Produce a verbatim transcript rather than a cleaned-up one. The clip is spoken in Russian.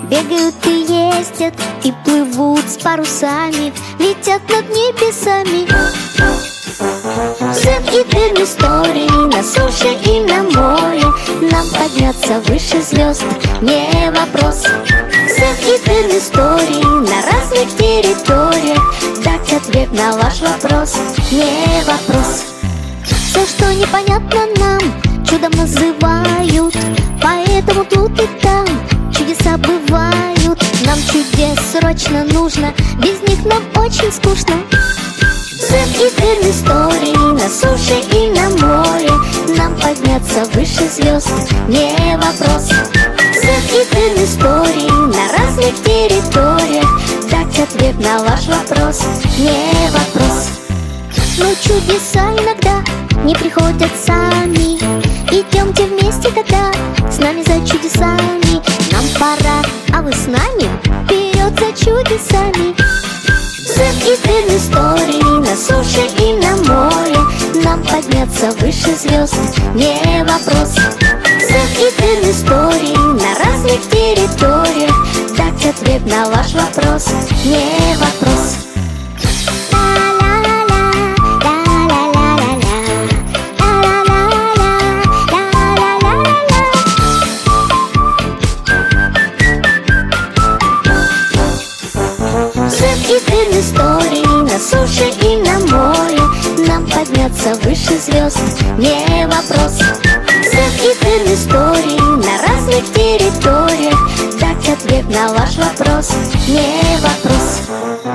Бегают и ездят, и плывут с парусами, летят над небесами. Свет и дым истории на суше и на море. Нам подняться выше звезд не вопрос. Свет и дым истории на разных территориях. Дать ответ на ваш вопрос не вопрос. Все, что непонятно нам, чудом называют, поэтому тут и там чудеса бывают. Нам чудес срочно нужно, без них нам очень скучно. Свет и дым истории на суше и на море. Нам подняться выше звезд не вопрос. Свет и дым истории на разных территориях. Дать ответ на ваш вопрос не вопрос. Но чудеса иногда не приходят сами. Идемте вместе тогда с нами за чудесами. Нам пора, а вы с нами? Вперед за чудесами. Свет и дым истории на суше и на море. Нам подняться выше звезд не вопрос. Свет и дым истории на разных территориях. Дать ответ на ваш вопрос не вопрос. Свет и дым истории на суше и на море. Нам подняться выше звезд не вопрос. Свет и дым истории на разных территориях. Дать ответ на ваш вопрос не вопрос.